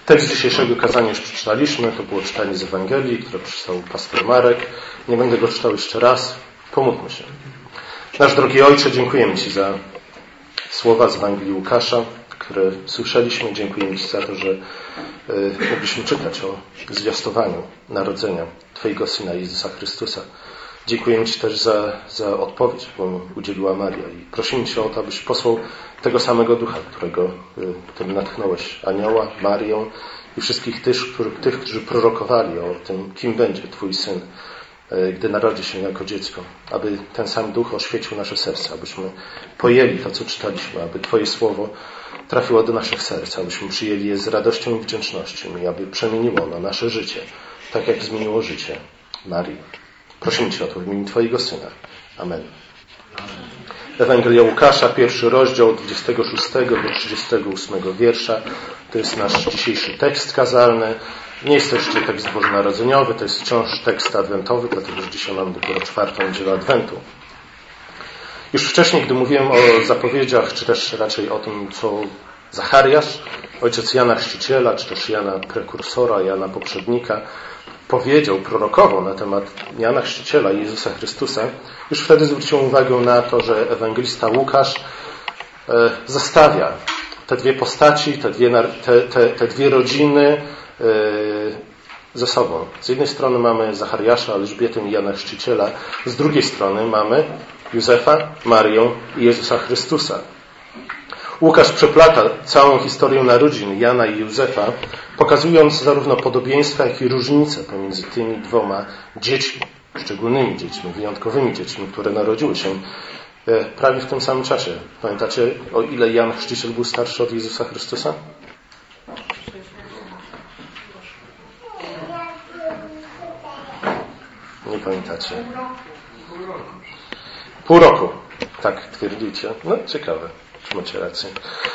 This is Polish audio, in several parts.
Tekst dzisiejszego kazania już przeczytaliśmy. To było czytanie z Ewangelii, które przeczytał pastor Marek. Nie będę go czytał jeszcze raz. Pomódlmy się. Nasz drogi Ojcze, dziękujemy Ci za słowa z Ewangelii Łukasza, które słyszeliśmy. Dziękujemy Ci za to, że mogliśmy czytać o zwiastowaniu narodzenia Twojego Syna Jezusa Chrystusa. Dziękujemy Ci też za odpowiedź, którą udzieliła Maria. I prosimy Cię o to, abyś posłał tego samego Ducha, którym natchnąłeś Anioła, Marię i wszystkich tych, którzy prorokowali o tym, kim będzie Twój Syn, gdy narodzi się jako dziecko. Aby ten sam Duch oświecił nasze serca, abyśmy pojęli to, co czytaliśmy, aby Twoje Słowo trafiło do naszych serc, abyśmy przyjęli je z radością i wdzięcznością i aby przemieniło ono nasze życie, tak jak zmieniło życie Marii. Prosimy Cię o to w imieniu Twojego Syna. Amen. Ewangelia Łukasza, 1 rozdział, 26 do 38 wiersza. To jest nasz dzisiejszy tekst kazalny. Nie jest to jeszcze tekst bożonarodzeniowy, to jest wciąż tekst adwentowy, dlatego że dzisiaj mamy dopiero 4. niedzielę Adwentu. Już wcześniej, gdy mówiłem o zapowiedziach, czy też raczej o tym, co Zachariasz, ojciec Jana Chrzciciela, czy też Jana Prekursora, Jana Poprzednika, powiedział, prorokował na temat Jana Chrzciciela i Jezusa Chrystusa, już wtedy zwróciłem uwagę na to, że ewangelista Łukasz zestawia te dwie postaci, te dwie rodziny ze sobą. Z jednej strony mamy Zachariasza, Elżbietę i Jana Chrzciciela, z drugiej strony mamy Józefa, Marię i Jezusa Chrystusa. Łukasz przeplata całą historię narodzin Jana i Józefa, pokazując zarówno podobieństwa, jak i różnice pomiędzy tymi dwoma dziećmi, szczególnymi dziećmi, wyjątkowymi dziećmi, które narodziły się prawie w tym samym czasie. Pamiętacie, o ile Jan Chrzciciel był starszy od Jezusa Chrystusa? Nie pamiętacie. Pół roku. Tak twierdzicie. No, ciekawe. Macie rację.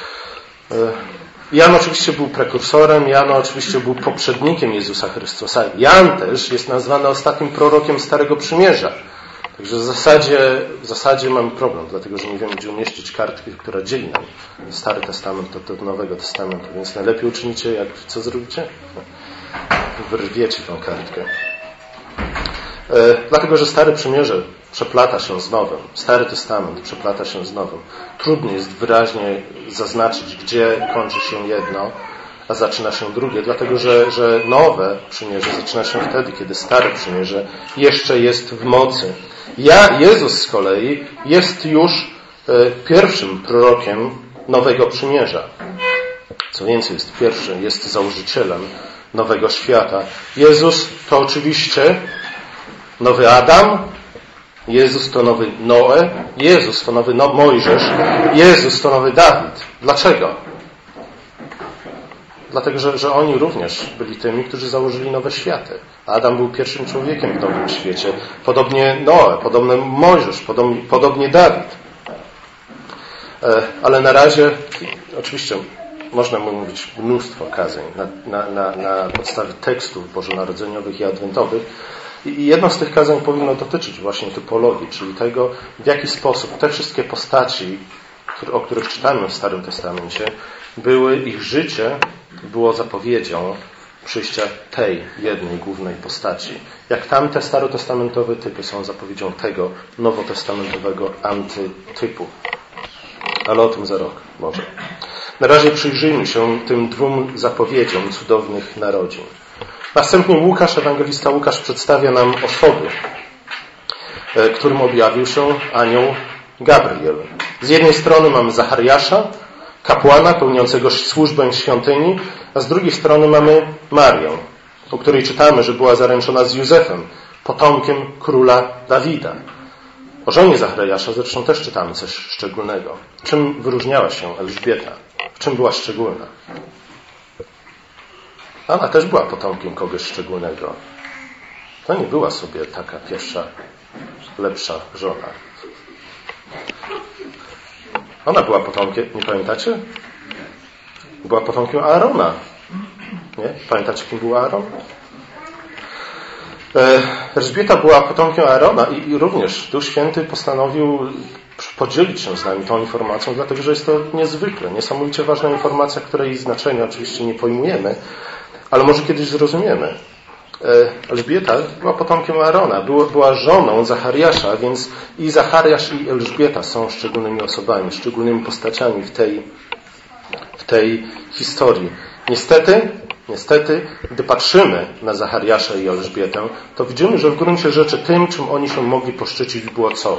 Jan oczywiście był prekursorem, Jan oczywiście był poprzednikiem Jezusa Chrystusa. Jan też jest nazwany ostatnim prorokiem Starego Przymierza. Także w zasadzie mamy problem, dlatego że nie wiemy, gdzie umieścić kartkę, która dzieli nam Stary Testament od Nowego Testamentu. Więc najlepiej uczynicie, co zrobicie? Wyrwiecie tą kartkę. Dlatego, że Stare Przymierze przeplata się z Nowym. Stary Testament przeplata się z Nowym. Trudno jest wyraźnie zaznaczyć, gdzie kończy się jedno, a zaczyna się drugie, dlatego, że Nowe Przymierze zaczyna się wtedy, kiedy Stare Przymierze jeszcze jest w mocy. Jezus z kolei jest już pierwszym prorokiem Nowego Przymierza. Co więcej, jest pierwszym, jest założycielem nowego świata. Jezus to oczywiście nowy Adam, Jezus to nowy Noe, Jezus to nowy Mojżesz, Jezus to nowy Dawid. Dlaczego? Dlatego, że oni również byli tymi, którzy założyli nowe światy. Adam był pierwszym człowiekiem w nowym świecie. Podobnie Noe, podobnie Mojżesz, podobnie Dawid. Ale na razie, oczywiście można mówić mnóstwo kazań na podstawie tekstów bożonarodzeniowych i adwentowych. I jedno z tych kazań powinno dotyczyć właśnie typologii, czyli tego, w jaki sposób te wszystkie postaci, o których czytamy w Starym Testamencie, ich życie było zapowiedzią przyjścia tej jednej głównej postaci. Jak tamte starotestamentowe typy są zapowiedzią tego nowotestamentowego antytypu. Ale o tym za rok może. Na razie przyjrzyjmy się tym dwóm zapowiedziom cudownych narodzin. Następnie ewangelista Łukasz przedstawia nam osoby, którym objawił się anioł Gabriel. Z jednej strony mamy Zachariasza, kapłana pełniącego służbę w świątyni, a z drugiej strony mamy Marię, o której czytamy, że była zaręczona z Józefem, potomkiem króla Dawida. O żonie Zachariasza zresztą też czytamy coś szczególnego. Czym wyróżniała się Elżbieta? W czym była szczególna? Ona też była potomkiem kogoś szczególnego. To nie była sobie taka pierwsza, lepsza żona. Ona była potomkiem, nie pamiętacie? Była potomkiem Aarona. Nie? Pamiętacie, kim był Aaron? Elżbieta była potomkiem Aarona i również Duch Święty postanowił podzielić się z nami tą informacją, dlatego że jest to niezwykle, niesamowicie ważna informacja, której znaczenia oczywiście nie pojmujemy, ale może kiedyś zrozumiemy. Elżbieta była potomkiem Aarona, była żoną Zachariasza, więc i Zachariasz, i Elżbieta są szczególnymi osobami, szczególnymi postaciami w tej historii. Niestety, gdy patrzymy na Zachariasza i Elżbietę, to widzimy, że w gruncie rzeczy tym, czym oni się mogli poszczycić, było co?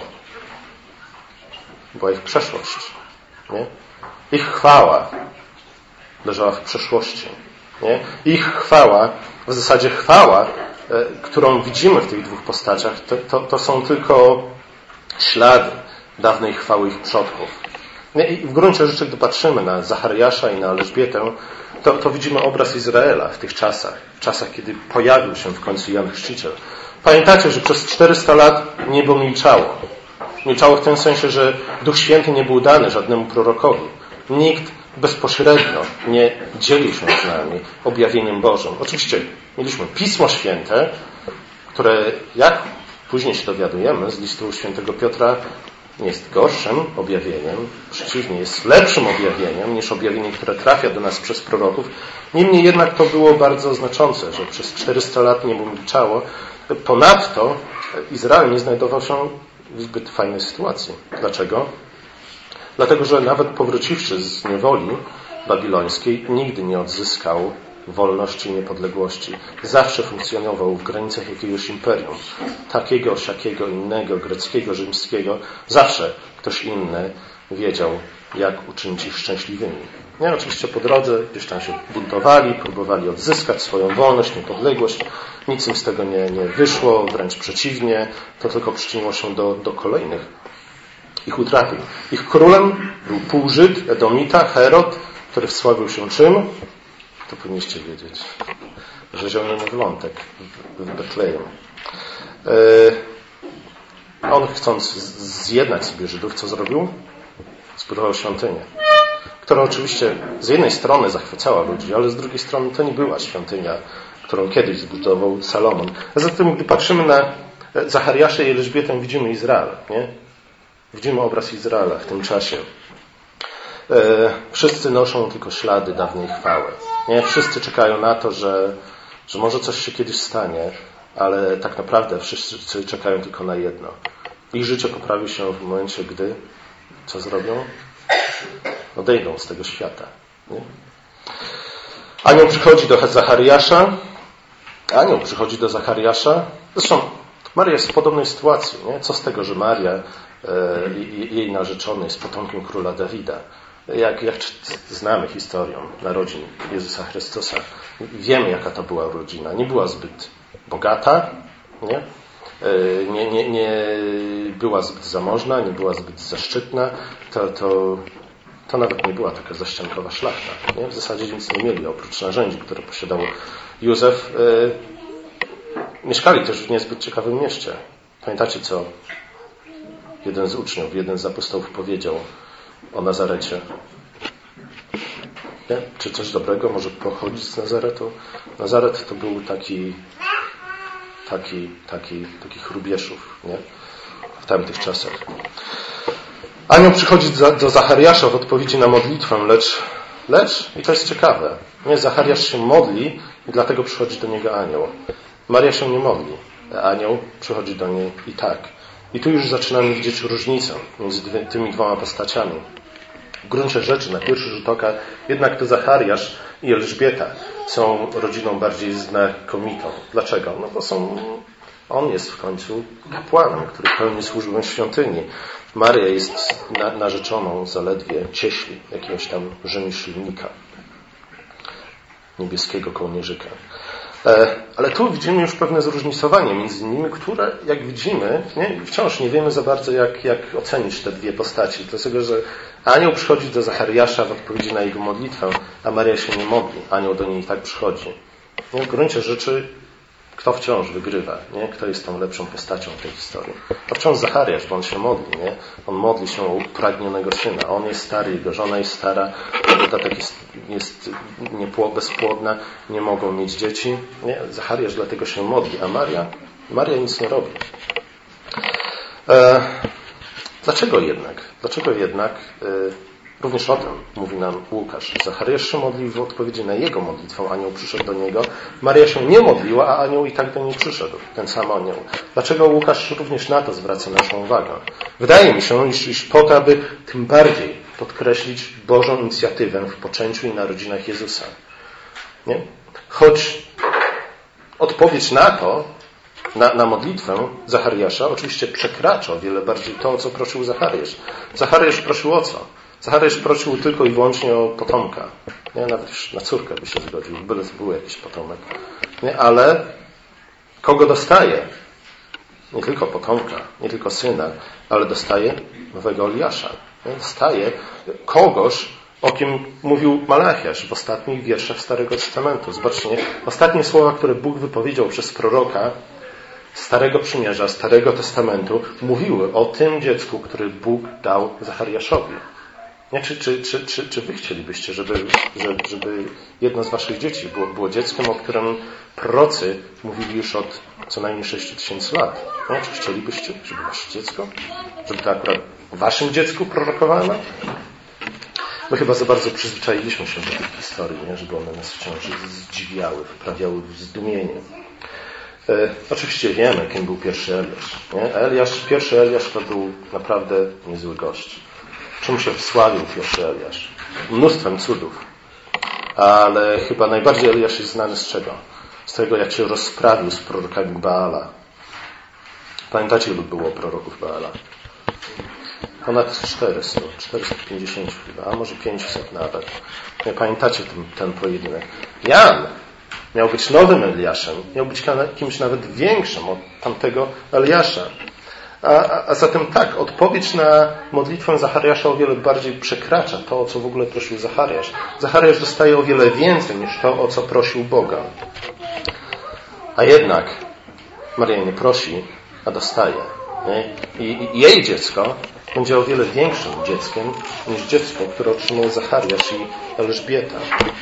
Była ich przeszłość. Nie? Ich chwała leżała w przeszłości. Nie? Ich chwała, w zasadzie chwała, którą widzimy w tych dwóch postaciach, to są tylko ślady dawnej chwały ich przodków. Nie? I w gruncie rzeczy, gdy patrzymy na Zachariasza i na Elżbietę, to widzimy obraz Izraela w tych czasach. W czasach, kiedy pojawił się w końcu Jan Chrzciciel. Pamiętacie, że przez 400 lat niebo milczało. Milczało w tym sensie, że Duch Święty nie był dany żadnemu prorokowi. Nikt bezpośrednio nie dzielił się z nami objawieniem Bożym. Oczywiście mieliśmy Pismo Święte, które, jak później się dowiadujemy z listu świętego Piotra, nie jest gorszym objawieniem, przeciwnie, jest lepszym objawieniem niż objawienie, które trafia do nas przez proroków. Niemniej jednak to było bardzo znaczące, że przez 400 lat niebo milczało. Ponadto Izrael nie znajdował się w zbyt fajnej sytuacji. Dlaczego? Dlatego, że nawet powróciwszy z niewoli babilońskiej, nigdy nie odzyskał wolności i niepodległości. Zawsze funkcjonował w granicach jakiegoś imperium. Takiego, siakiego, innego, greckiego, rzymskiego. Zawsze ktoś inny wiedział, jak uczynić ich szczęśliwymi. Nie, oczywiście po drodze gdzieś tam się buntowali, próbowali odzyskać swoją wolność, niepodległość. Nic im z tego nie wyszło, wręcz przeciwnie. To tylko przyczyniło się do kolejnych ich utraty. Ich królem był półżyd, Edomita, Herod, który wsławił się czym? To powinniście wiedzieć. Rzeział niemowlątek w Betlejem. On, chcąc zjednać sobie Żydów, co zrobił? Zbudował świątynię, która oczywiście z jednej strony zachwycała ludzi, ale z drugiej strony to nie była świątynia, którą kiedyś zbudował Salomon. A zatem, gdy patrzymy na Zachariasza i Elżbietę, widzimy Izrael, nie? Widzimy obraz Izraela w tym czasie. Wszyscy noszą tylko ślady dawnej chwały. Nie? Wszyscy czekają na to, że może coś się kiedyś stanie, ale tak naprawdę wszyscy czekają tylko na jedno. Ich życie poprawi się w momencie, gdy co zrobią? Odejdą z tego świata. Nie? Anioł przychodzi do Zachariasza. Zresztą Maria jest w podobnej sytuacji. Nie? Co z tego, że Maria, jej narzeczony, jest potomkiem króla Dawida? Jak znamy historię narodzin Jezusa Chrystusa, wiemy, jaka to była rodzina. Nie była zbyt bogata, nie była zbyt zamożna, nie była zbyt zaszczytna. To nawet nie była taka zaściankowa szlachta. Nie? W zasadzie nic nie mieli, oprócz narzędzi, które posiadał Józef. Mieszkali też w niezbyt ciekawym mieście. Pamiętacie, co jeden z uczniów, jeden z apostołów powiedział o Nazarecie? Nie? Czy coś dobrego może pochodzić z Nazaretu? Nazaret to był taki chrubieszów, nie? W tamtych czasach. Anioł przychodzi do Zachariasza w odpowiedzi na modlitwę, lecz, i to jest ciekawe, nie? Zachariasz się modli i dlatego przychodzi do niego anioł. Maria się nie modli, a anioł przychodzi do niej i tak. I tu już zaczynamy widzieć różnicę między tymi dwoma postaciami. W gruncie rzeczy, na pierwszy rzut oka, jednak to Zachariasz i Elżbieta są rodziną bardziej znakomitą. Dlaczego? No bo on jest w końcu kapłanem, który pełni służbę w świątyni. Maria jest narzeczoną zaledwie cieśli, jakiegoś tam rzemieślnika, niebieskiego kołnierzyka. Ale tu widzimy już pewne zróżnicowanie między nimi, które, jak widzimy, wciąż nie wiemy za bardzo, jak ocenić te dwie postaci. Dlatego, że anioł przychodzi do Zachariasza w odpowiedzi na jego modlitwę, a Maria się nie modli. Anioł do niej i tak przychodzi. W gruncie rzeczy, kto wciąż wygrywa? Nie? Kto jest tą lepszą postacią w tej historii? To wciąż Zachariasz, bo on się modli. Nie? On modli się o upragnionego syna. On jest stary, jego żona jest stara, dodatek jest bezpłodna, nie mogą mieć dzieci. Nie? Zachariasz dlatego się modli, a Maria nic nie robi. Dlaczego jednak również o tym mówi nam Łukasz. Zachariasz się modlił w odpowiedzi na jego modlitwę, anioł przyszedł do niego. Maria się nie modliła, a anioł i tak do niej przyszedł, ten sam anioł. Dlaczego Łukasz również na to zwraca naszą uwagę? Wydaje mi się, iż po to, aby tym bardziej podkreślić Bożą inicjatywę w poczęciu i narodzinach Jezusa. Nie? Choć odpowiedź na to, na modlitwę Zachariasza oczywiście przekracza o wiele bardziej to, o co prosił Zachariasz. Zachariasz prosił o co? Zachariasz prosił tylko i wyłącznie o potomka. Nie? Nawet już na córkę by się zgodził, byle to był jakiś potomek. Nie? Ale kogo dostaje? Nie tylko potomka, nie tylko syna, ale dostaje nowego Eliasza. Nie? Dostaje kogoś, o kim mówił Malachiasz w ostatnich wierszach Starego Testamentu. Zobaczcie, ostatnie słowa, które Bóg wypowiedział przez proroka Starego Przymierza, Starego Testamentu, mówiły o tym dziecku, który Bóg dał Zachariaszowi. Nie? Czy wy chcielibyście, żeby jedno z waszych dzieci było dzieckiem, o którym prorocy mówili już od co najmniej 6000 lat? Nie? Czy chcielibyście, żeby wasze dziecko? Żeby to akurat waszym dziecku prorokowano? My chyba za bardzo przyzwyczailiśmy się do tych historii, nie? Żeby one nas wciąż zdziwiały, wyprawiały zdumienie. Oczywiście wiemy, kim był pierwszy Eliasz. Nie? Pierwszy Eliasz to był naprawdę niezły gość. Czym się wsławił pierwszy Eliasz? Mnóstwem cudów. Ale chyba najbardziej Eliasz jest znany z czego? Z tego, jak się rozprawił z prorokami Baala. Pamiętacie, ilu było proroków Baala? Ponad 400, 450 chyba, a może 500 nawet. Nie pamiętacie ten pojedynek. Jan miał być nowym Eliaszem, miał być kimś nawet większym od tamtego Eliasza. A zatem tak, odpowiedź na modlitwę Zachariasza o wiele bardziej przekracza to, o co w ogóle prosił Zachariasz. Zachariasz dostaje o wiele więcej niż to, o co prosił Boga. A jednak Maria nie prosi, a dostaje. Nie? I jej dziecko będzie o wiele większym dzieckiem niż dziecko, które otrzymał Zachariasz i Elżbieta.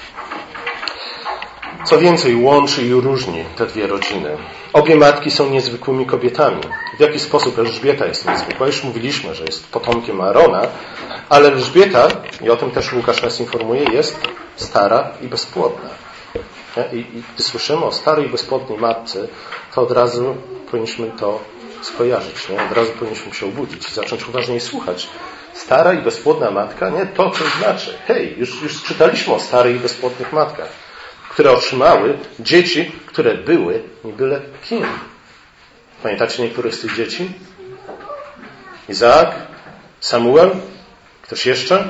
Co więcej, łączy i różni te dwie rodziny. Obie matki są niezwykłymi kobietami. W jaki sposób Elżbieta jest niezwykła? Już mówiliśmy, że jest potomkiem Aarona, ale Elżbieta, i o tym też Łukasz nas informuje, jest stara i bezpłodna. I gdy słyszymy o starej i bezpłodnej matce, to od razu powinniśmy to skojarzyć. Nie? Od razu powinniśmy się obudzić i zacząć uważniej słuchać. Stara i bezpłodna matka, nie? To co znaczy. Hej, już czytaliśmy o starych i bezpłodnych matkach, które otrzymały dzieci, które były nie byle kim. Pamiętacie niektórych z tych dzieci? Izaak? Samuel? Ktoś jeszcze?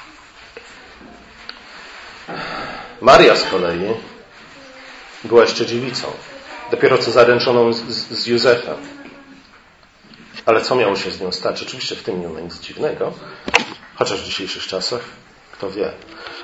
Maria z kolei była jeszcze dziewicą. Dopiero co zaręczoną z Józefem. Ale co miało się z nią stać? Oczywiście w tym nie ma nic dziwnego, chociaż w dzisiejszych czasach, kto wie.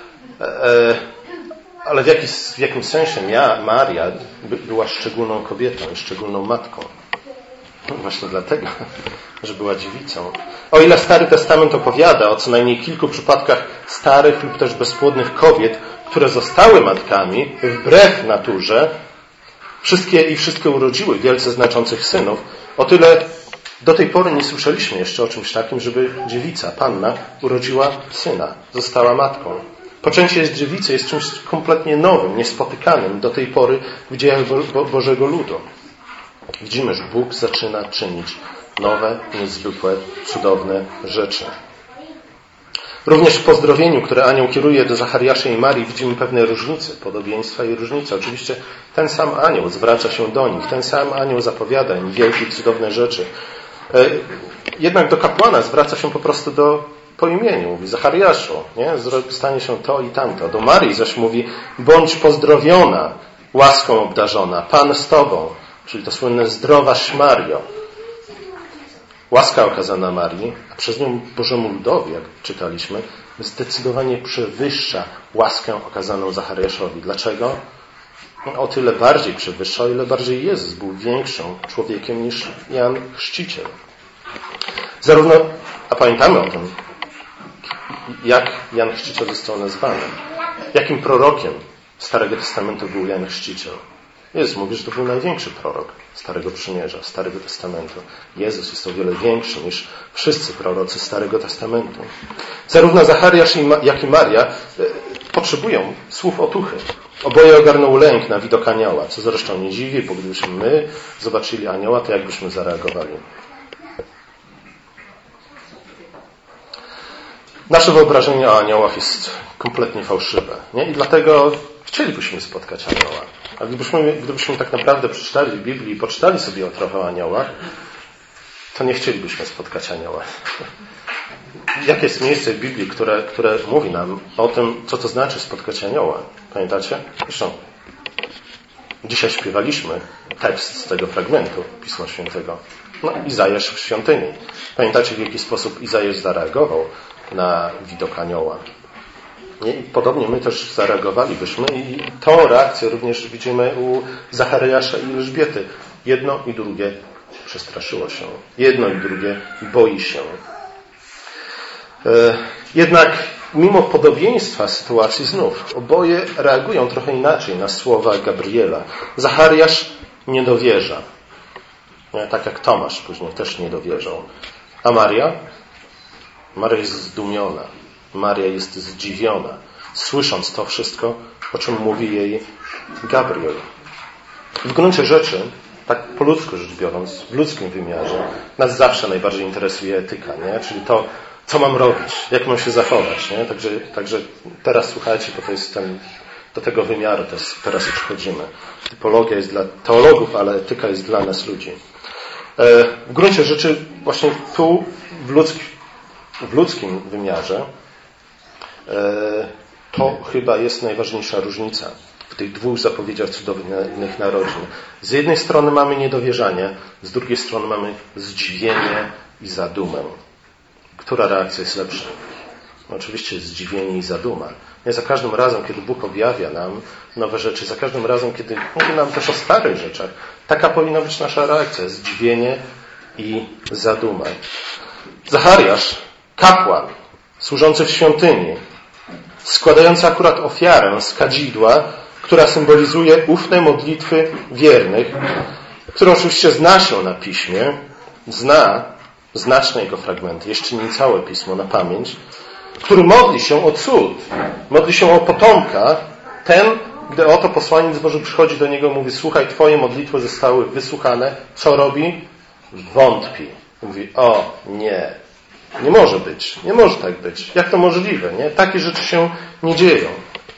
Ale w jakimś sensie Maria była szczególną kobietą i szczególną matką. Właśnie dlatego, że była dziewicą. O ile Stary Testament opowiada o co najmniej kilku przypadkach starych lub też bezpłodnych kobiet, które zostały matkami wbrew naturze, wszystkie urodziły wielce znaczących synów, o tyle do tej pory nie słyszeliśmy jeszcze o czymś takim, żeby dziewica, panna, urodziła syna, została matką. Poczęcie z dziewicy jest czymś kompletnie nowym, niespotykanym do tej pory w dziejach Bożego ludu. Widzimy, że Bóg zaczyna czynić nowe, niezwykłe, cudowne rzeczy. Również w pozdrowieniu, które anioł kieruje do Zachariasza i Marii, widzimy pewne różnice, podobieństwa i różnice. Oczywiście ten sam anioł zwraca się do nich, ten sam anioł zapowiada im wielkie i cudowne rzeczy. Jednak do kapłana zwraca się po prostu po imieniu. Mówi: Zachariaszu, nie? Stanie się to i tamto. Do Marii zaś mówi: bądź pozdrowiona, łaską obdarzona, Pan z tobą. Czyli to słynne zdrowaś Mario. Łaska okazana Marii, a przez nią Bożemu ludowi, jak czytaliśmy, zdecydowanie przewyższa łaskę okazaną Zachariaszowi. Dlaczego? O tyle bardziej przewyższa, o ile bardziej Jezus był większym człowiekiem niż Jan Chrzciciel. A pamiętamy o tym, jak Jan Chrzciciel został nazwany. Jakim prorokiem Starego Testamentu był Jan Chrzciciel? Jezus mówi, że to był największy prorok Starego Przymierza, Starego Testamentu. Jezus jest o wiele większy niż wszyscy prorocy Starego Testamentu. Zarówno Zachariasz, jak i Maria potrzebują słów otuchy. Oboje ogarnął lęk na widok anioła, co zresztą nie dziwi, bo gdybyśmy my zobaczyli anioła, to jakbyśmy zareagowali? Nasze wyobrażenie o aniołach jest kompletnie fałszywe. Nie? I dlatego chcielibyśmy spotkać anioła. A gdybyśmy tak naprawdę przeczytali w Biblii i poczytali sobie trochę o aniołach, to nie chcielibyśmy spotkać anioła. Jakie jest miejsce w Biblii, które mówi nam o tym, co to znaczy spotkać anioła? Pamiętacie? Zresztą dzisiaj śpiewaliśmy tekst z tego fragmentu Pisma Świętego. Izajasz w świątyni. Pamiętacie, w jaki sposób Izajasz zareagował na widok anioła? I podobnie my też zareagowalibyśmy i tą reakcję również widzimy u Zachariasza i Elżbiety. Jedno i drugie przestraszyło się. Jedno i drugie boi się. Jednak mimo podobieństwa sytuacji znów oboje reagują trochę inaczej na słowa Gabriela. Zachariasz nie dowierza. Tak jak Tomasz później też nie dowierzał. A Maria? Maria jest zdumiona. Maria jest zdziwiona, słysząc to wszystko, o czym mówi jej Gabriel. W gruncie rzeczy, tak po ludzku rzecz biorąc, w ludzkim wymiarze, nas zawsze najbardziej interesuje etyka, nie? Czyli to, co mam robić, jak mam się zachować. Nie? Także teraz słuchajcie, bo to jest do tego wymiaru teraz przechodzimy. Typologia jest dla teologów, ale etyka jest dla nas ludzi. W gruncie rzeczy właśnie tu w ludzkim wymiarze to chyba jest najważniejsza różnica w tych dwóch zapowiedziach cudownych narodzin. Z jednej strony mamy niedowierzanie, z drugiej strony mamy zdziwienie i zadumę. Która reakcja jest lepsza? Oczywiście zdziwienie i zaduma. Nie za każdym razem, kiedy Bóg objawia nam nowe rzeczy, za każdym razem, kiedy mówi nam też o starych rzeczach, taka powinna być nasza reakcja. Zdziwienie i zaduma. Zachariasz, kapłan, służący w świątyni, składający akurat ofiarę z kadzidła, która symbolizuje ufne modlitwy wiernych, którą oczywiście zna się na piśmie, zna znaczne jego fragmenty, jeszcze nie całe pismo na pamięć, który modli się o cud, modli się o potomka, ten, gdy oto posłaniec Boży przychodzi do niego, mówi: słuchaj, twoje modlitwy zostały wysłuchane. Co robi? Wątpi. Mówi: o nie, nie może być, nie może tak być. Jak to możliwe? Nie? Takie rzeczy się nie dzieją.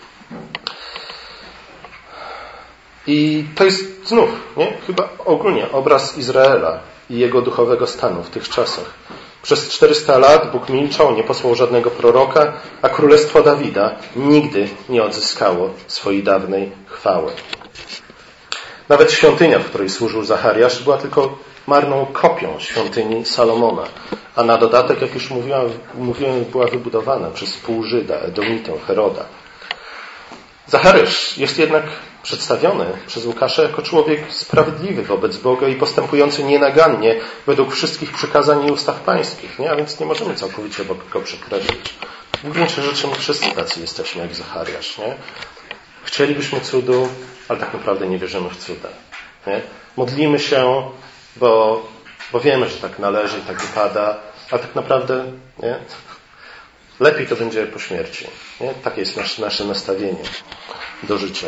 I to jest znów, nie? Chyba ogólnie obraz Izraela i jego duchowego stanu w tych czasach. Przez 400 lat Bóg milczał, nie posłał żadnego proroka, a królestwo Dawida nigdy nie odzyskało swojej dawnej chwały. Nawet świątynia, w której służył Zachariasz, była tylko marną kopią świątyni Salomona, a na dodatek, jak już mówiłem, była wybudowana przez półżyda, Edomitę, Heroda. Zachariasz jest jednak przedstawiony przez Łukasza jako człowiek sprawiedliwy wobec Boga i postępujący nienagannie według wszystkich przykazań i ustaw pańskich. Nie? A więc nie możemy całkowicie go przekreślić. W gruncie rzeczy my wszyscy tacy jesteśmy jak Zachariasz. Nie? Chcielibyśmy cudu, ale tak naprawdę nie wierzymy w cuda. Nie? Modlimy się, bo wiemy, że tak należy i tak wypada, a tak naprawdę nie? Lepiej to będzie po śmierci. Nie? Takie jest nasze nastawienie do życia.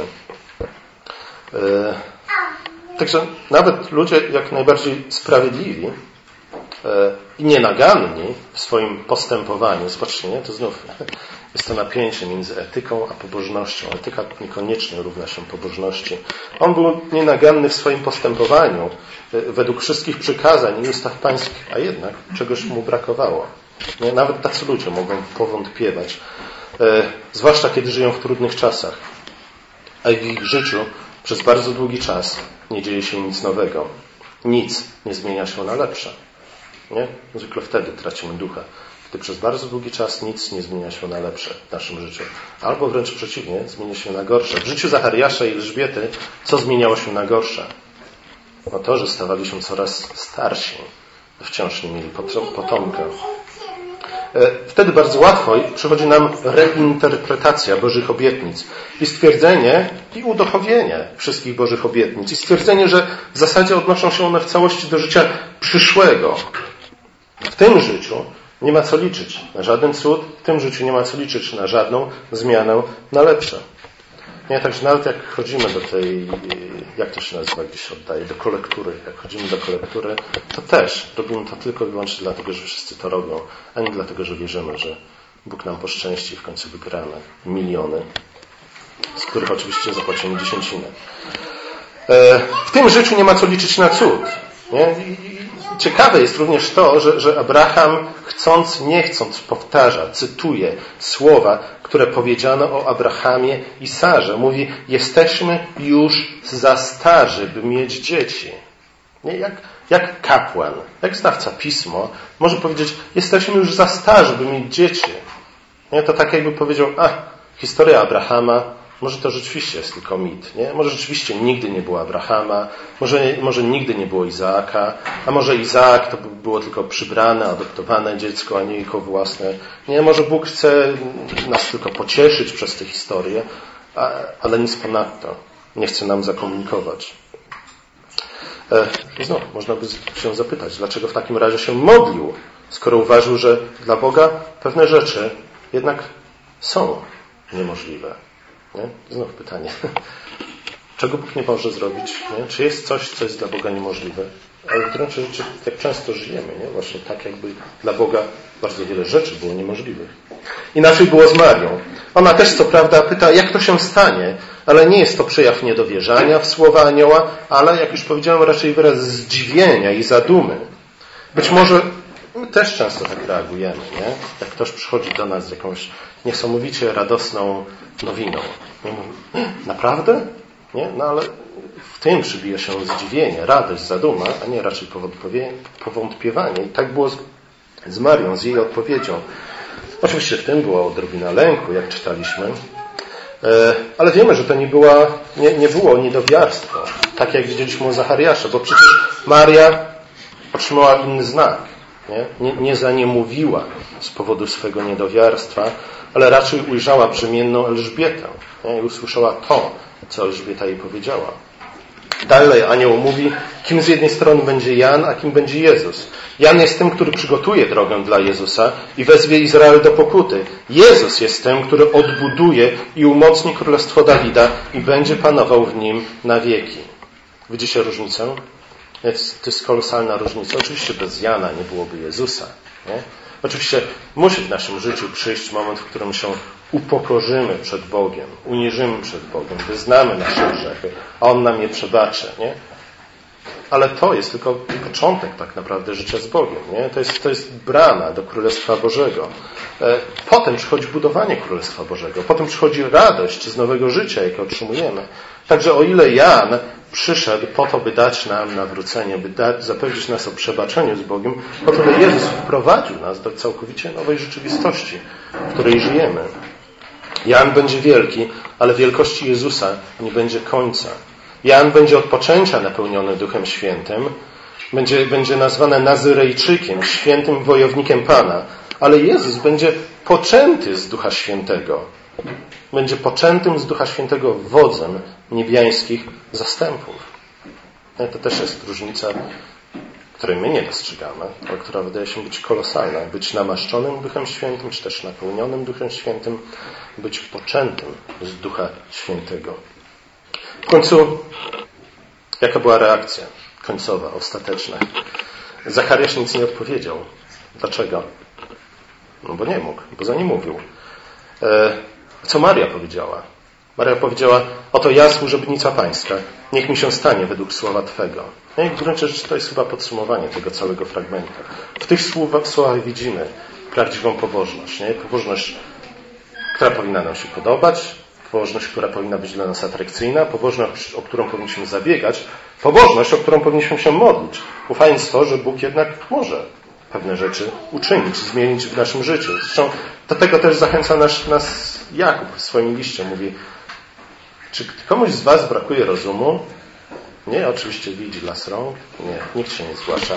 Także nawet ludzie jak najbardziej sprawiedliwi i nienaganni w swoim postępowaniu, zobaczcie, nie? To znów jest to napięcie między etyką a pobożnością. Etyka niekoniecznie równa się pobożności. On był nienaganny w swoim postępowaniu według wszystkich przykazań i ustaw pańskich, a jednak czegoś mu brakowało. Nie? Nawet tacy ludzie mogą powątpiewać, zwłaszcza kiedy żyją w trudnych czasach, a w ich życiu przez bardzo długi czas nie dzieje się nic nowego. Nic nie zmienia się na lepsze. Nie? Zwykle wtedy tracimy ducha. Gdy przez bardzo długi czas nic nie zmienia się na lepsze w naszym życiu. Albo wręcz przeciwnie, zmienia się na gorsze. W życiu Zachariasza i Elżbiety co zmieniało się na gorsze? No to, że stawali się coraz starsi. Wciąż nie mieli potomka. Wtedy bardzo łatwo przychodzi nam reinterpretacja Bożych obietnic i stwierdzenie i uduchowienie wszystkich Bożych obietnic i stwierdzenie, że w zasadzie odnoszą się one w całości do życia przyszłego. W tym życiu nie ma co liczyć na żaden cud, w tym życiu nie ma co liczyć na żadną zmianę na lepsze. Nie, także nawet jak chodzimy do tej, jak to się nazywa, gdzieś się oddaje, do kolektury. Jak chodzimy do kolektury, to też robimy to tylko i wyłącznie dlatego, że wszyscy to robią, a nie dlatego, że wierzymy, że Bóg nam poszczęści i w końcu wygramy miliony, z których oczywiście zapłacimy dziesięcinę. W tym życiu nie ma co liczyć na cud. Nie? Ciekawe jest również to, że Abraham chcąc, nie chcąc powtarza, cytuje słowa, które powiedziano o Abrahamie i Sarze. Mówi, jesteśmy już za starzy, by mieć dzieci. Nie? Jak kapłan, jak znawca pismo może powiedzieć, jesteśmy już za starzy, by mieć dzieci. Nie? To tak jakby powiedział, historia Abrahama, może to rzeczywiście jest tylko mit, nie? Może rzeczywiście nigdy nie było Abrahama, może nigdy nie było Izaaka, a może Izaak to było tylko przybrane, adoptowane dziecko, a nie jego własne. Nie, może Bóg chce nas tylko pocieszyć przez tę historię, ale nic ponadto nie chce nam zakomunikować. Znowu, można by się zapytać, dlaczego w takim razie się modlił, skoro uważał, że dla Boga pewne rzeczy jednak są niemożliwe. Nie? Znów pytanie. Czego Bóg nie może zrobić? Nie? Czy jest coś, co jest dla Boga niemożliwe? Ale w gruncie rzeczy tak często żyjemy. Nie? Właśnie tak jakby dla Boga bardzo wiele rzeczy było niemożliwych. Inaczej było z Marią. Ona też co prawda pyta, jak to się stanie, ale nie jest to przejaw niedowierzania w słowa anioła, ale jak już powiedziałem, raczej wyraz zdziwienia i zadumy. Być może my też często tak reagujemy, nie? Jak ktoś przychodzi do nas z jakąś niesamowicie radosną nowiną. Nie mówi, naprawdę? Nie? No ale w tym przybije się zdziwienie, radość, zaduma, a nie raczej powątpiewanie. I tak było z Marią, z jej odpowiedzią. Oczywiście w tym była odrobina lęku, jak czytaliśmy, ale wiemy, że to nie było niedowiarstwo, tak jak widzieliśmy u Zachariasza, bo przecież Maria otrzymała inny znak. Nie zaniemówiła z powodu swego niedowiarstwa, ale raczej ujrzała brzemienną Elżbietę i usłyszała to, co Elżbieta jej powiedziała. Dalej anioł mówi, kim z jednej strony będzie Jan, a kim będzie Jezus. Jan jest tym, który przygotuje drogę dla Jezusa i wezwie Izrael do pokuty. Jezus jest tym, który odbuduje i umocni królestwo Dawida i będzie panował w nim na wieki. Widzicie różnicę? To jest kolosalna różnica. Oczywiście bez Jana nie byłoby Jezusa. Nie? Oczywiście musi w naszym życiu przyjść moment, w którym się upokorzymy przed Bogiem, uniżymy przed Bogiem, wyznamy nasze grzechy, a On nam je przebaczy. Nie? Ale to jest tylko początek tak naprawdę życia z Bogiem. Nie? To jest brama do Królestwa Bożego. Potem przychodzi budowanie Królestwa Bożego. Potem przychodzi radość z nowego życia, jakie otrzymujemy. Także o ile Jan przyszedł po to, by dać nam nawrócenie, by zapewnić nas o przebaczeniu z Bogiem, po to, by Jezus wprowadził nas do całkowicie nowej rzeczywistości, w której żyjemy. Jan będzie wielki, ale wielkości Jezusa nie będzie końca. Jan będzie od poczęcia napełniony Duchem Świętym, będzie nazwany Nazyrejczykiem, świętym wojownikiem Pana, ale Jezus będzie poczęty z Ducha Świętego. Będzie poczętym z Ducha Świętego wodzem niebiańskich zastępów. To też jest różnica, której my nie dostrzegamy, ale która wydaje się być kolosalna. Być namaszczonym Duchem Świętym, czy też napełnionym Duchem Świętym, być poczętym z Ducha Świętego. W końcu, jaka była reakcja końcowa, ostateczna? Zachariasz nic nie odpowiedział. Dlaczego? No bo nie mógł, bo za nie mówił. Co Maria powiedziała? Maria powiedziała, oto ja, służebnica Pańska, niech mi się stanie według słowa Twego. No i w gruncie rzeczy to jest chyba podsumowanie tego całego fragmentu. W tych słowach widzimy prawdziwą pobożność. Nie? Pobożność, która powinna nam się podobać, pobożność, która powinna być dla nas atrakcyjna, pobożność, o którą powinniśmy zabiegać, pobożność, o którą powinniśmy się modlić, ufając w to, że Bóg jednak może pewne rzeczy uczynić, zmienić w naszym życiu. Zresztą do tego też zachęca nas Jakub w swoim liście. Mówi, czy komuś z was brakuje rozumu? Nie, oczywiście widzi las rąk. Nie, nikt się nie zgłasza.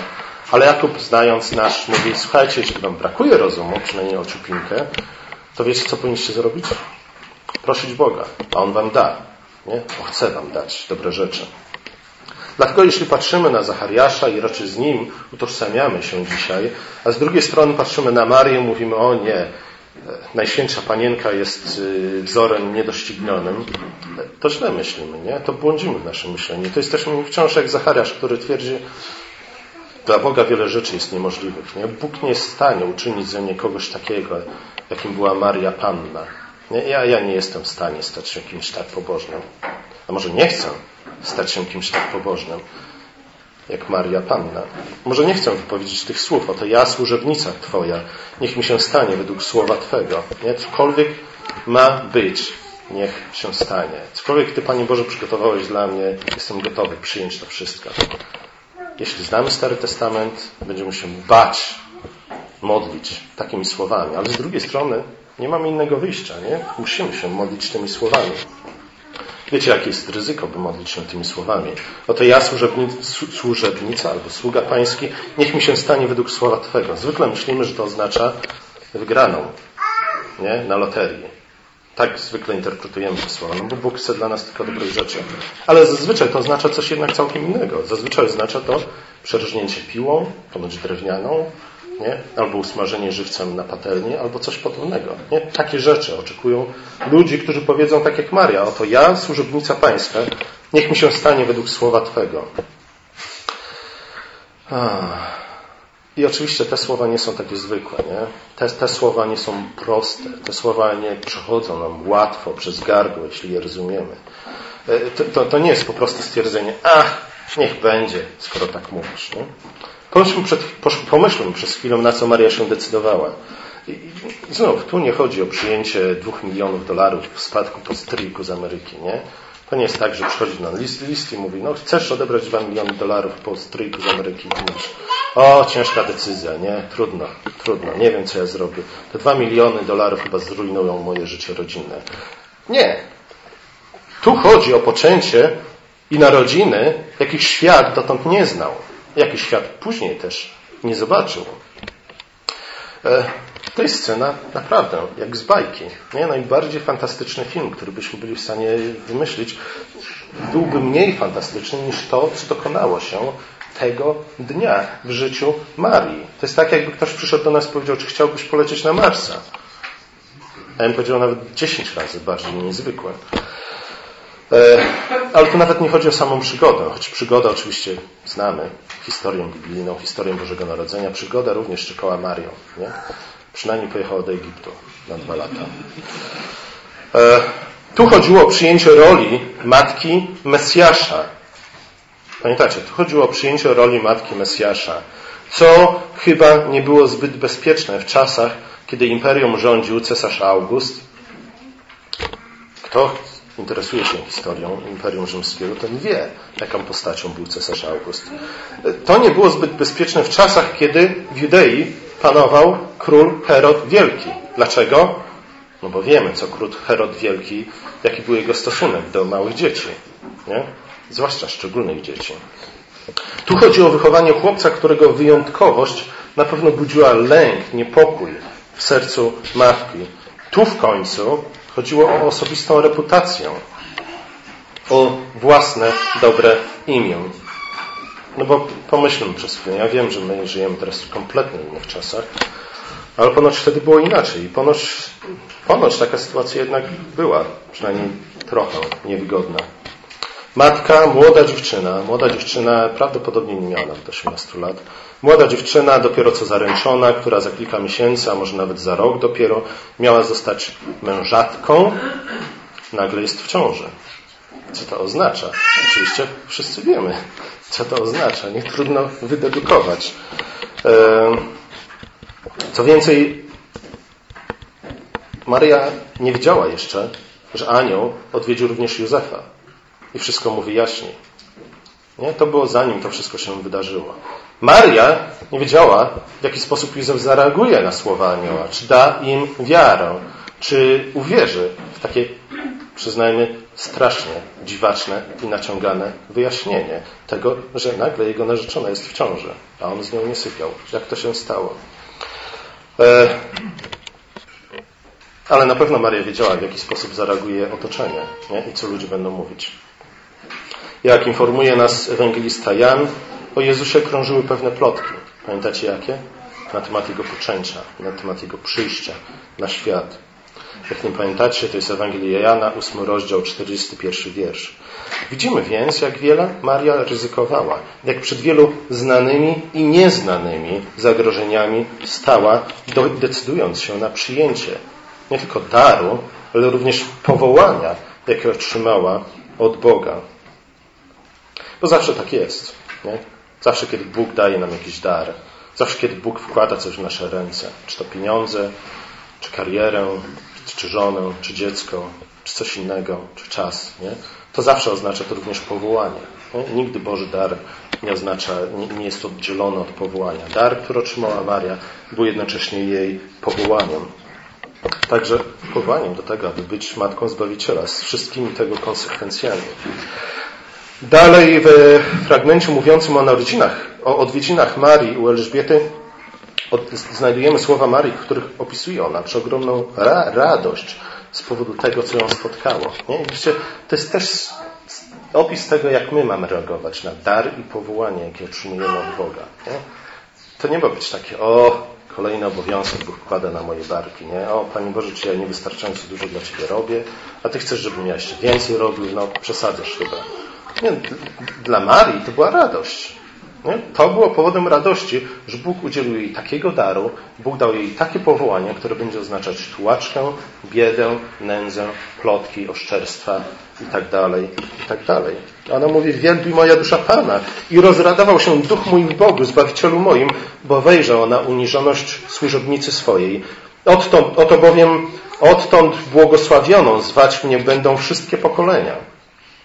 Ale Jakub, znając nasz, mówi, słuchajcie, jeśli wam brakuje rozumu, przynajmniej o ciupinkę, to wiecie, co powinniście zrobić? Prosić Boga, a On wam da. Nie? On chce wam dać dobre rzeczy. Dlatego jeśli patrzymy na Zachariasza i raczej z nim utożsamiamy się dzisiaj, a z drugiej strony patrzymy na Marię, mówimy, o nie, Najświętsza Panienka jest wzorem niedoścignionym, to źle myślimy, nie? To błądzimy w naszym myśleniu. To jesteśmy wciąż jak Zachariasz, który twierdzi, dla Boga wiele rzeczy jest niemożliwych. Nie? Bóg nie jest w stanie uczynić ze mnie kogoś takiego, jakim była Maria Panna. Nie? Ja nie jestem w stanie stać się kimś tak pobożnym. A może nie chcę stać się kimś tak pobożnym, jak Maria Panna. Może nie chcę wypowiedzieć tych słów. Oto ja, służebnica Twoja, niech mi się stanie według słowa Twego. Nie? Cokolwiek ma być, niech się stanie. Cokolwiek Ty, Panie Boże, przygotowałeś dla mnie, jestem gotowy przyjąć to wszystko. Jeśli znamy Stary Testament, będziemy się bać modlić takimi słowami. Ale z drugiej strony nie mamy innego wyjścia, nie? Musimy się modlić tymi słowami. Wiecie, jakie jest ryzyko, by modlić się tymi słowami? Oto ja, służebnica albo sługa pański, niech mi się stanie według słowa Twego. Zwykle myślimy, że to oznacza wygraną, nie? Na loterii. Tak zwykle interpretujemy te słowa, no bo Bóg chce dla nas tylko dobrych rzeczy. Ale zazwyczaj to oznacza coś jednak całkiem innego. Zazwyczaj oznacza to przerżnięcie piłą, ponoć drewnianą, nie? Albo usmażenie żywcem na patelni, albo coś podobnego. Nie? Takie rzeczy oczekują ludzi, którzy powiedzą tak jak Maria. Oto ja, służebnica pańska, niech mi się stanie według słowa Twego. I oczywiście te słowa nie są takie zwykłe. Nie? Te słowa nie są proste. Te słowa nie przechodzą nam łatwo przez gardło, jeśli je rozumiemy. To nie jest po prostu stwierdzenie, niech będzie, skoro tak mówisz. Nie? Pomyślmy przez chwilę, na co Maria się decydowała. I znów, tu nie chodzi o przyjęcie $2 milionów w spadku po stryjku z Ameryki. Nie? To nie jest tak, że przychodzi na list i mówi, chcesz odebrać $2 miliony po stryjku z Ameryki. I mówisz, ciężka decyzja, nie? Trudno, nie wiem, co ja zrobię. Te $2 miliony chyba zrujnują moje życie rodzinne. Nie. Tu chodzi o poczęcie i narodziny, jakich świat dotąd nie znał. Jaki świat później też nie zobaczył. To jest scena naprawdę jak z bajki. Nie? Najbardziej fantastyczny film, który byśmy byli w stanie wymyślić, byłby mniej fantastyczny niż to, co dokonało się tego dnia w życiu Marii. To jest tak, jakby ktoś przyszedł do nas i powiedział, czy chciałbyś polecieć na Marsa. A ja bym powiedział nawet 10 razy bardziej niezwykłe. Ale tu nawet nie chodzi o samą przygodę, choć przygodę oczywiście znamy, historię biblijną, historię Bożego Narodzenia. Przygoda również czekała Marią. Nie? Przynajmniej pojechała do Egiptu na 2 lata. Tu chodziło o przyjęcie roli Matki Mesjasza. Pamiętacie, tu chodziło o przyjęcie roli Matki Mesjasza, co chyba nie było zbyt bezpieczne w czasach, kiedy imperium rządził cesarz August. Kto interesuje się historią Imperium Rzymskiego, ten wie, jaką postacią był cesarz August. To nie było zbyt bezpieczne w czasach, kiedy w Judei panował król Herod Wielki. Dlaczego? No bo wiemy, co król Herod Wielki, jaki był jego stosunek do małych dzieci. Nie? Zwłaszcza szczególnych dzieci. Tu chodzi o wychowanie chłopca, którego wyjątkowość na pewno budziła lęk, niepokój w sercu matki. Tu w końcu chodziło o osobistą reputację, o własne dobre imię. No bo pomyślmy przez chwilę, ja wiem, że my żyjemy teraz w kompletnie innych czasach, ale ponoć wtedy było inaczej. I ponoć taka sytuacja jednak była, przynajmniej trochę niewygodna. Matka, młoda dziewczyna, prawdopodobnie nie miała nawet 18 lat, młoda dziewczyna, dopiero co zaręczona, która za kilka miesięcy, a może nawet za rok dopiero, miała zostać mężatką, nagle jest w ciąży. Co to oznacza? Oczywiście wszyscy wiemy, co to oznacza. Nie trudno wydedukować. Co więcej, Maria nie wiedziała jeszcze, że anioł odwiedził również Józefa. I wszystko mu wyjaśni. Nie? To było zanim to wszystko się wydarzyło. Maria nie wiedziała, w jaki sposób Józef zareaguje na słowa anioła. Czy da im wiarę, czy uwierzy w takie, przyznajmy, strasznie dziwaczne i naciągane wyjaśnienie tego, że nagle jego narzeczona jest w ciąży, a on z nią nie sypiał. Jak to się stało? Ale na pewno Maria wiedziała, w jaki sposób zareaguje otoczenie, nie? I co ludzie będą mówić. Jak informuje nas ewangelista Jan, o Jezusie krążyły pewne plotki. Pamiętacie jakie? Na temat Jego poczęcia, na temat Jego przyjścia na świat. Jak nie pamiętacie, to jest Ewangelia Jana, 8 rozdział, 41 wiersz. Widzimy więc, jak wiele Maria ryzykowała, jak przed wielu znanymi i nieznanymi zagrożeniami stała, decydując się na przyjęcie nie tylko daru, ale również powołania, jakie otrzymała od Boga. Bo zawsze tak jest. Nie? Zawsze, kiedy Bóg daje nam jakiś dar, zawsze, kiedy Bóg wkłada coś w nasze ręce, czy to pieniądze, czy karierę, czy żonę, czy dziecko, czy coś innego, czy czas, nie? To zawsze oznacza to również powołanie. Nie? Nigdy Boży dar nie oznacza, nie jest oddzielony od powołania. Dar, który otrzymała Maria, był jednocześnie jej powołaniem. Także powołaniem do tego, aby być Matką Zbawiciela z wszystkimi tego konsekwencjami. Dalej w fragmencie mówiącym o narodzinach, o odwiedzinach Marii u Elżbiety znajdujemy słowa Marii, w których opisuje ona przeogromną radość z powodu tego, co ją spotkało. Nie? Widzicie, to jest też opis tego, jak my mamy reagować na dar i powołanie, jakie otrzymujemy od Boga. Nie? To nie ma być takie, kolejny obowiązek Bóg wkłada na moje barki. Nie? Panie Boże, czy ja niewystarczająco dużo dla Ciebie robię, a Ty chcesz, żebym ja jeszcze więcej robił? Przesadzasz chyba. Nie, dla Marii to była radość. Nie? To było powodem radości, że Bóg udzielił jej takiego daru, Bóg dał jej takie powołanie, które będzie oznaczać tułaczkę, biedę, nędzę, plotki, oszczerstwa itd. Ona mówi, wielbi moja dusza Pana i rozradował się duch mój w Bogu, Zbawicielu moim, bo wejrzał na uniżoność służebnicy swojej. Odtąd błogosławioną zwać mnie będą wszystkie pokolenia.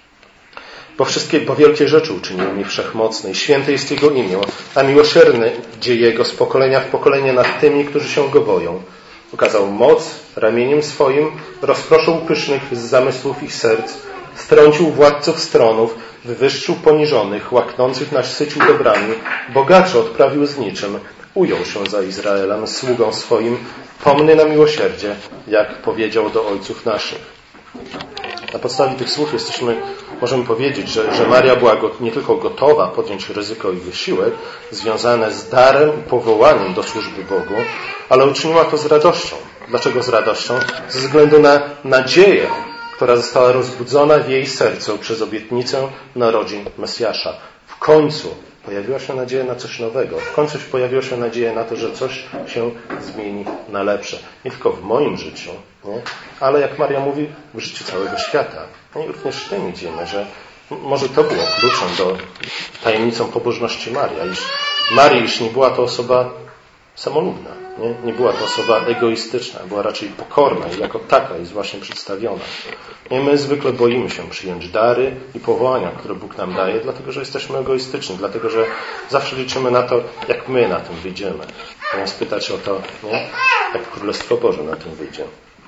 Bo wielkie rzeczy uczynił mi Wszechmocny i święte jest Jego imię, a miłosierny dzieje Jego z pokolenia w pokolenie nad tymi, którzy się Go boją. Okazał moc ramieniem swoim, rozproszył pysznych z zamysłów ich serc, strącił władców stronów, wywyższył poniżonych, łaknących nasycił dobrami, bogaczy odprawił z niczym, ujął się za Izraelem, sługą swoim, pomny na miłosierdzie, jak powiedział do ojców naszych. Na podstawie tych słów możemy powiedzieć, że Maria była nie tylko gotowa podjąć ryzyko i wysiłek związane z darem i powołaniem do służby Bogu, ale uczyniła to z radością. Dlaczego z radością? Ze względu na nadzieję, która została rozbudzona w jej sercu przez obietnicę narodzin Mesjasza. W końcu pojawiła się nadzieja na coś nowego. W końcu pojawiła się nadzieja na to, że coś się zmieni na lepsze. Nie tylko w moim życiu, nie? Ale jak Maria mówi, w życiu całego świata. No i również w tym widzimy, że może to było kluczem do tajemnicą pobożności Marii, iż nie była to osoba samolubna. Nie była to osoba egoistyczna, była raczej pokorna i jako taka jest właśnie przedstawiona. I my zwykle boimy się przyjąć dary i powołania, które Bóg nam daje, dlatego że jesteśmy egoistyczni, dlatego że zawsze liczymy na to, jak my na tym wyjdziemy. Zamiast pytać o to, jak Królestwo Boże na tym wyjdzie.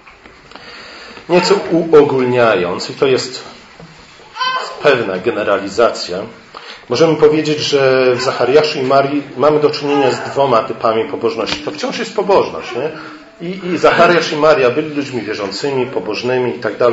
Nieco uogólniając, i to jest pewna generalizacja, możemy powiedzieć, że w Zachariaszu i Marii mamy do czynienia z dwoma typami pobożności. To wciąż jest pobożność, nie? I Zachariasz i Maria byli ludźmi wierzącymi, pobożnymi itd.,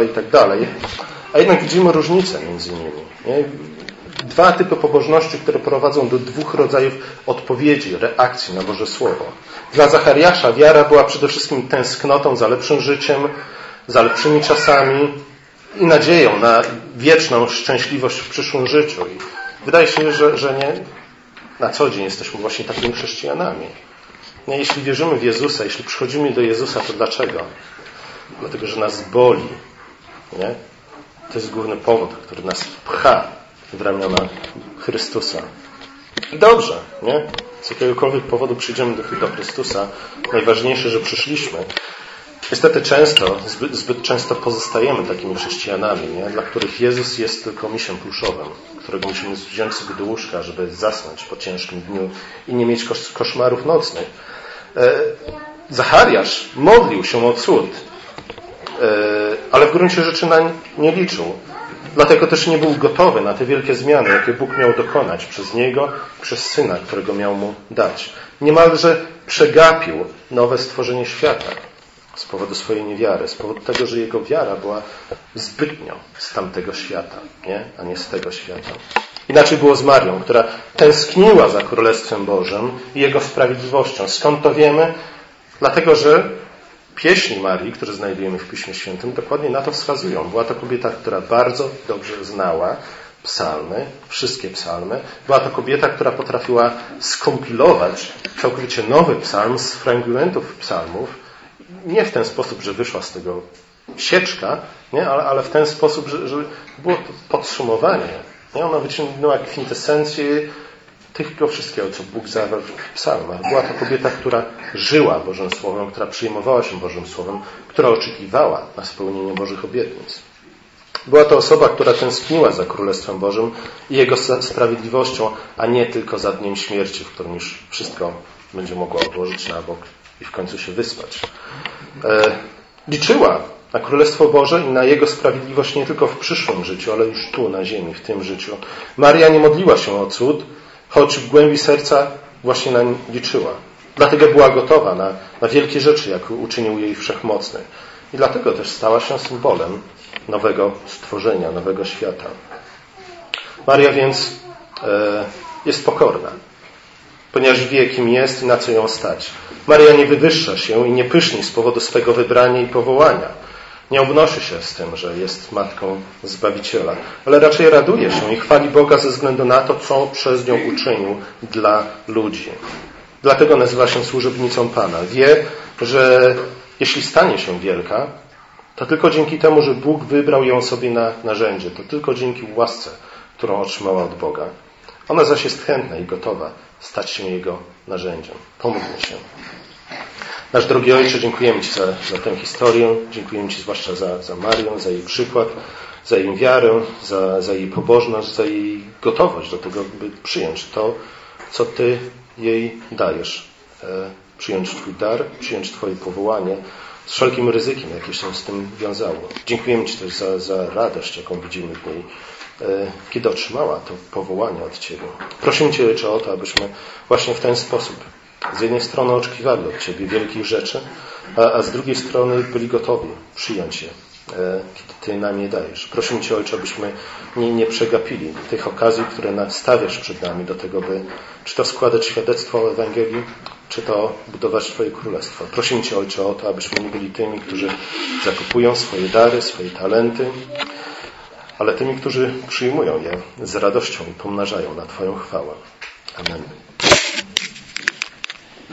a jednak widzimy różnicę między nimi. Nie? Dwa typy pobożności, które prowadzą do dwóch rodzajów odpowiedzi, reakcji na Boże Słowo. Dla Zachariasza wiara była przede wszystkim tęsknotą za lepszym życiem, za lepszymi czasami i nadzieją na wieczną szczęśliwość w przyszłym życiu. I wydaje się, że nie na co dzień jesteśmy właśnie takimi chrześcijanami. No, jeśli wierzymy w Jezusa, jeśli przychodzimy do Jezusa, to dlaczego? Dlatego, że nas boli. Nie? To jest główny powód, który nas pcha w ramiona Chrystusa. I dobrze, nie? Z jakiegokolwiek powodu przyjdziemy do Chrystusa. Najważniejsze, że przyszliśmy. Niestety zbyt często pozostajemy takimi chrześcijanami, nie? Dla których Jezus jest tylko misiem pluszowym, którego musimy wziąć sobie do łóżka, żeby zasnąć po ciężkim dniu i nie mieć koszmarów nocnych. Zachariasz modlił się o cud. ale w gruncie rzeczy nań nie liczył. Dlatego też nie był gotowy na te wielkie zmiany, jakie Bóg miał dokonać przez Niego, przez Syna, którego miał mu dać. Niemalże przegapił nowe stworzenie świata z powodu swojej niewiary, z powodu tego, że jego wiara była zbytnio z tamtego świata, a nie z tego świata. Inaczej było z Marią, która tęskniła za Królestwem Bożym i Jego sprawiedliwością. Skąd to wiemy? Dlatego, że pieśni Marii, które znajdujemy w Piśmie Świętym, dokładnie na to wskazują. Była to kobieta, która bardzo dobrze znała psalmy, wszystkie psalmy. Była to kobieta, która potrafiła skompilować całkowicie nowy psalm z fragmentów psalmów. Nie w ten sposób, że wyszła z tego sieczka, ale w ten sposób, że było to podsumowanie. Ona wyciągnęła kwintesencję tego wszystkiego, co Bóg zawarł w psalmach. Była to kobieta, która żyła Bożym Słowem, która przyjmowała się Bożym Słowem, która oczekiwała na spełnienie Bożych obietnic. Była to osoba, która tęskniła za Królestwem Bożym i Jego sprawiedliwością, a nie tylko za dniem śmierci, w którym już wszystko będzie mogła odłożyć na bok i w końcu się wyspać. Liczyła na Królestwo Boże i na Jego sprawiedliwość nie tylko w przyszłym życiu, ale już tu, na ziemi, w tym życiu. Maria nie modliła się o cud, choć w głębi serca właśnie na nie liczyła. Dlatego była gotowa na wielkie rzeczy, jak uczynił jej Wszechmocny. I dlatego też stała się symbolem nowego stworzenia, nowego świata. Maria więc jest pokorna, ponieważ wie, kim jest i na co ją stać. Maria nie wywyższa się i nie pyszni z powodu swego wybrania i powołania. Nie obnosi się z tym, że jest matką Zbawiciela, ale raczej raduje się i chwali Boga ze względu na to, co przez nią uczynił dla ludzi. Dlatego nazywa się służebnicą Pana. Wie, że jeśli stanie się wielka, to tylko dzięki temu, że Bóg wybrał ją sobie na narzędzie. To tylko dzięki łasce, którą otrzymała od Boga. Ona zaś jest chętna i gotowa stać się Jego narzędziem. Pomódlmy się. Nasz drogi Ojcze, dziękujemy Ci za tę historię. Dziękujemy Ci zwłaszcza za Marię, za jej przykład, za jej wiarę, za jej pobożność, za jej gotowość do tego, by przyjąć to, co Ty jej dajesz. Przyjąć Twój dar, przyjąć Twoje powołanie z wszelkim ryzykiem, jakie się z tym wiązało. Dziękujemy Ci też za radość, jaką widzimy w niej, kiedy otrzymała to powołanie od Ciebie. Prosimy Cię, Ojcze, o to, abyśmy właśnie w ten sposób z jednej strony oczekiwali od Ciebie wielkich rzeczy, a z drugiej strony byli gotowi przyjąć je, kiedy Ty nam je dajesz. Prosimy Cię, Ojcze, abyśmy nie przegapili tych okazji, które stawiasz przed nami do tego, by czy to składać świadectwo o Ewangelii, czy to budować Twoje Królestwo. Prosimy Cię, Ojcze, o to, abyśmy nie byli tymi, którzy zakupują swoje dary, swoje talenty, ale tymi, którzy przyjmują je z radością i pomnażają na Twoją chwałę. Amen.